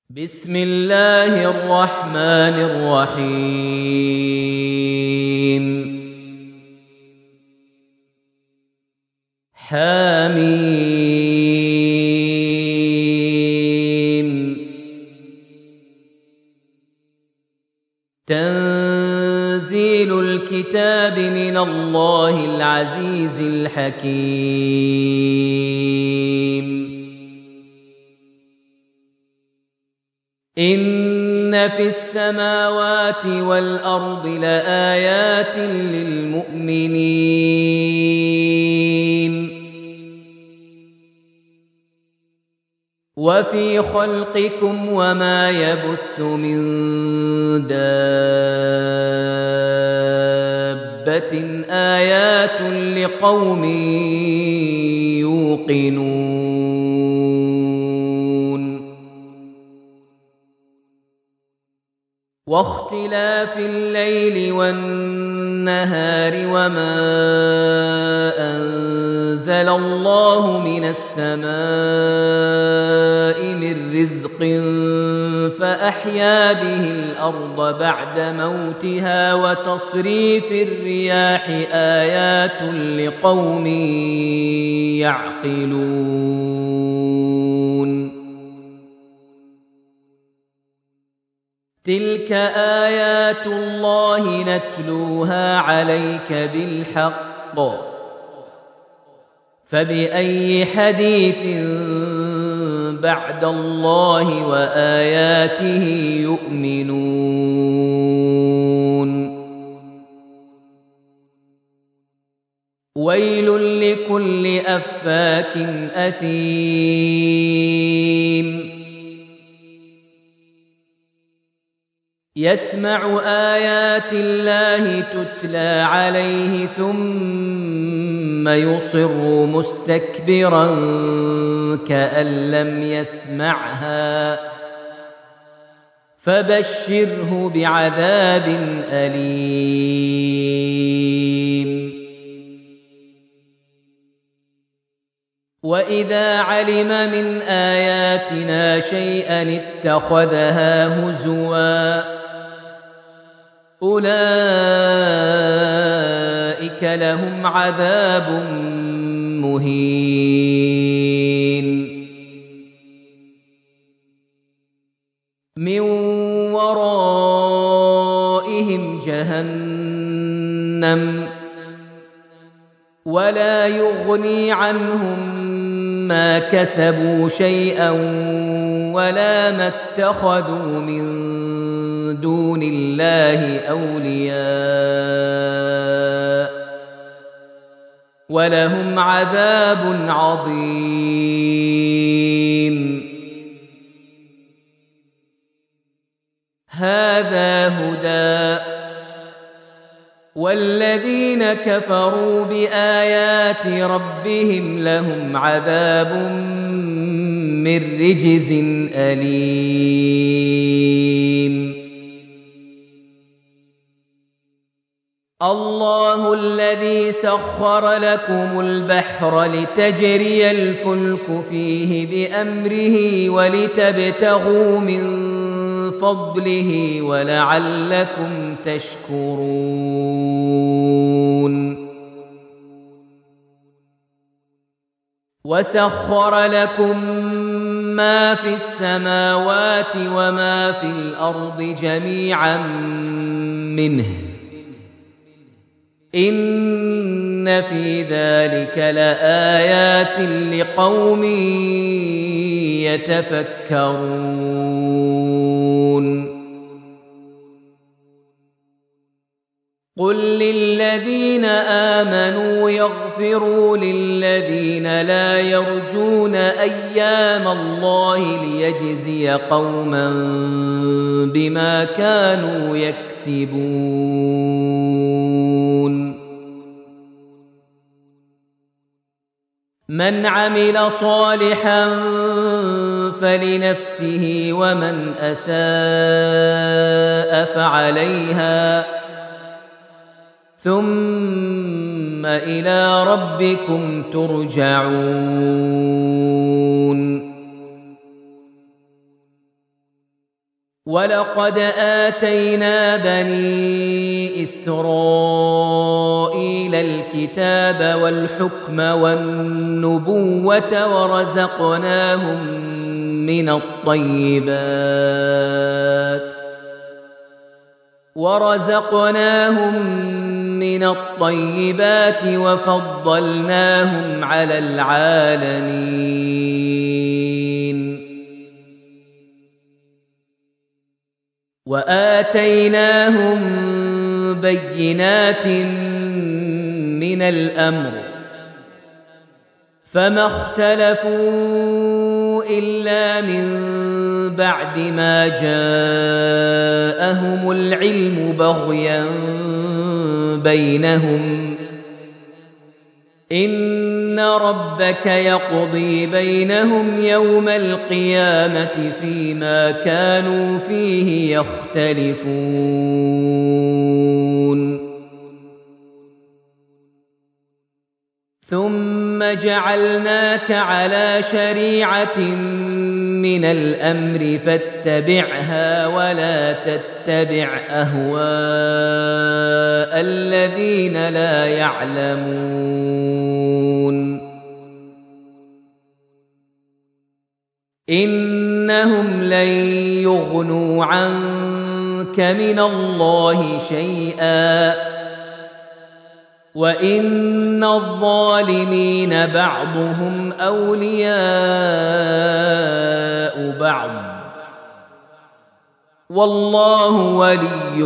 بسم الله الرحمن الرحيم. حميم. تنزيل الكتاب من الله العزيز الحكيم. إن في السماوات والأرض لآيات للمؤمنين وفي خلقكم وما يبث من دابة آيات لقوم يوقنون. واختلاف الليل والنهار وما أنزل الله من السماء من رزق فأحيا به الأرض بعد موتها وتصريف الرياح آيات لقوم يعقلون. تلك آيات الله نتلوها عليك بالحق فبأي حديث بعد الله وآياته يؤمنون. ويل لكل أفاك أثيم يسمع آيات الله تتلى عليه ثم يصر مستكبرا كأن لم يسمعها فبشره بعذاب أليم. وإذا علم من آياتنا شيئا اتخذها هزوا أولئك لهم عذاب مهين من ورائهم جهنم ولا يغني عنهم ما كسبوا شيئا ولا ما اتخذوا من دون الله أولياء ولهم عذاب عظيم. هذا هدى والذين كفروا بآيات ربهم لهم عذاب من رجز أليم. الله الذي سخر لكم البحر لتجري الفلك فيه بأمره ولتبتغوا من فضله ولعلكم تشكرون. وسخر لكم ما في السماوات وما في الأرض جميعا منه إن في ذلك لآيات لقوم يتفكرون. قل للذين آمنوا يغفروا للذين لا يرجون أيام الله ليجزي قوما بما كانوا يكسبون. من عمل صالحا فلنفسه ومن أساء فعليها ثم إلى ربكم ترجعون. ولقد آتينا بني إسرائيل الكتاب والحكم والنبوة ورزقناهم من الطيبات وفضلناهم على العالمين وآتيناهم بينات من الأمر فما اختلفوا إلا من بعد ما جاءهم العلم بغيا بينهم إن ربك يقضي بينهم يوم القيامة فيما كانوا فيه يختلفون ثم جعلناك على شريعة من الأمر فاتبعها ولا تتبع أهواء الذين لا يعلمون إنهم لن يغنوا عنك من الله شيئا وإن الظالمين بعضهم أولياء بعض والله ولي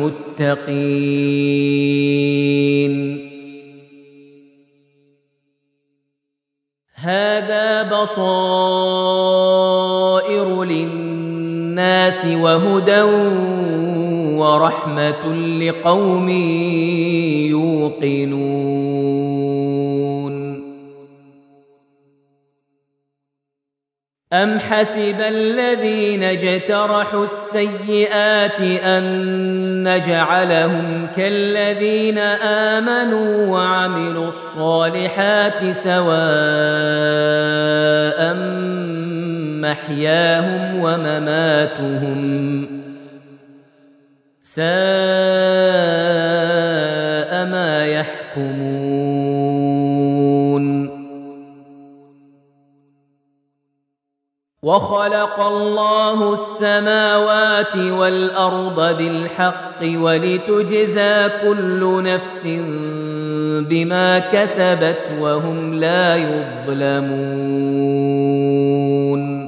المتقين هذا بصائر للناس وهدى ورحمة لقوم يوقنون أم حسب الذين اجترحوا السيئات أن نجعلهم كالذين آمنوا وعملوا الصالحات سواء محياهم ومماتهم ساء ما يحكمون وخلق الله السماوات والأرض بالحق ولتجزى كل نفس بما كسبت وهم لا يظلمون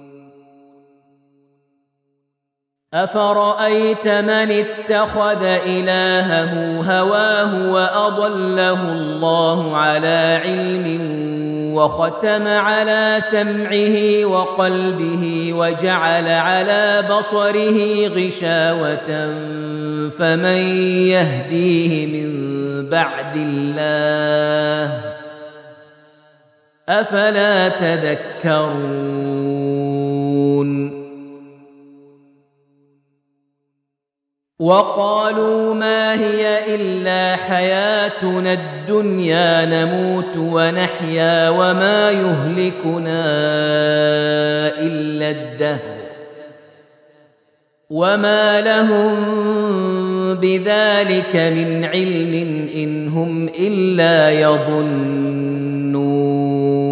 أفرأيت من اتخذ إلهه هواه وأضله الله على علم وختم على سمعه وقلبه وجعل على بصره غشاوة فمن يهديه من بعد الله أفلا تذكرون وقالوا ما هي إلا حياتنا الدنيا نموت ونحيا وما يهلكنا إلا الدهر وما لهم بذلك من علم إن هم إلا يظنون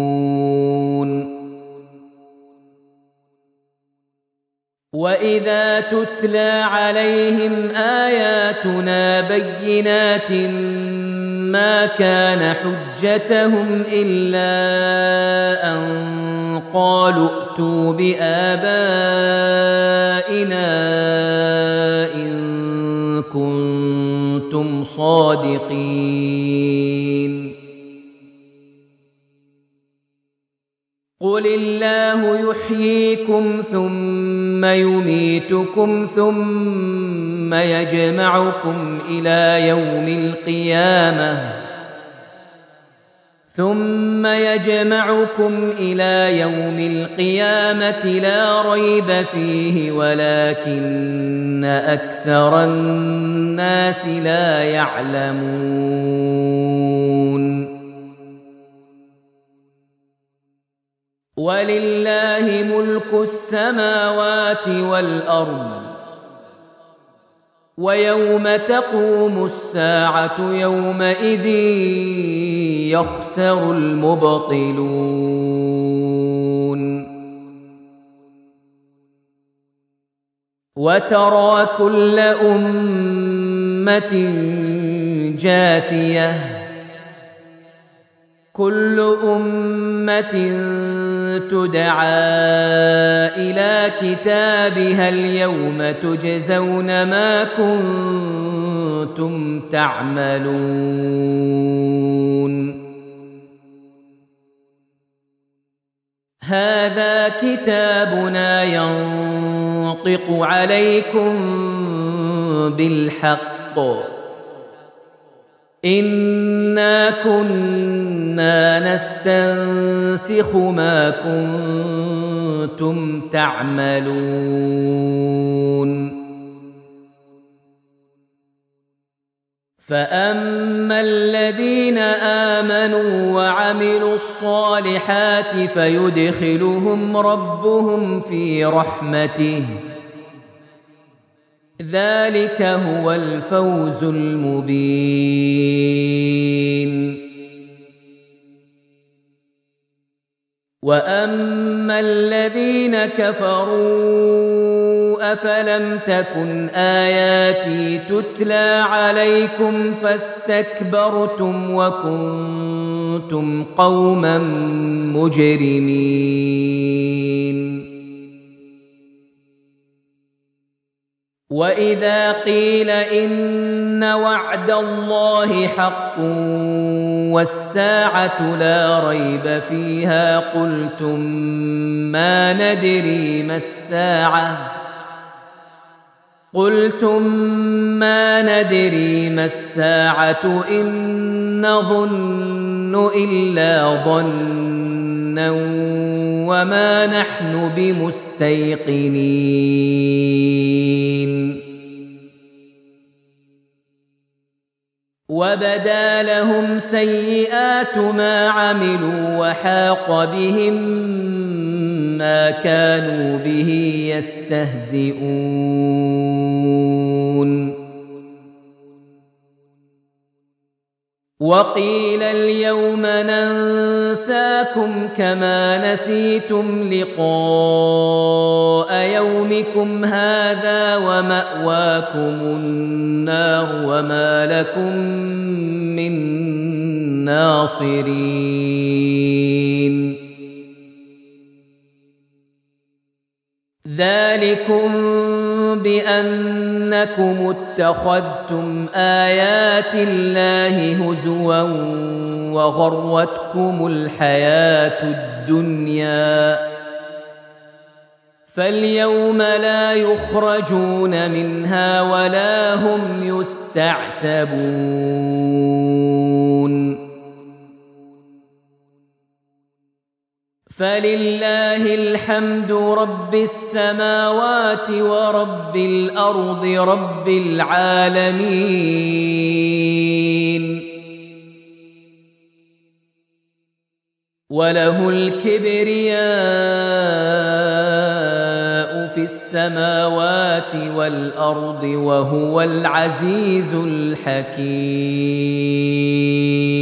وإذا تتلى عليهم آياتنا بينات ما كان حجتهم إلا أن قالوا ائتوا بآبائنا إن كنتم صادقين قل الله يحييكم ثم يميتكم ثم يجمعكم إلى يوم القيامة لا ريب فيه ولكن أكثر الناس لا يعلمون ولله ملك السماوات والأرض ويوم تقوم الساعة يومئذ يخسر المبطلون وترى كل أمة جاثية كل أمة تدعى إلى كتابها اليوم تجزون ما كنتم تعملون هذا كتابنا ينطق عليكم بالحق إنا كنا نستنسخ ما كنتم تعملون فأما الذين آمنوا وعملوا الصالحات فيدخلهم ربهم في رحمته ذلك هو الفوز المبين وأما الذين كفروا أفلم تكن آياتي تتلى عليكم فاستكبرتم وكنتم قوما مجرمين وإذا قيل إن وعد الله حق والساعة لا ريب فيها قلتم ما ندري ما الساعة إن نظن إلا ظنا وما نحن بمستيقنين وبدا لهم سيئات ما عملوا وحاق بهم ما كانوا به يستهزئون وقيل اليوم ننساكم كما نسيتم لقاء يومكم هذا ومأواكم النار وما لكم من ناصرين ذلكم بأنكم اتخذتم آيات الله هزوا وغرتكم الحياة الدنيا فاليوم لا يخرجون منها ولا هم يستعتبون فلله الحمد رب السماوات ورب الأرض رب العالمين وله الكبرياء في السماوات والأرض وهو العزيز الحكيم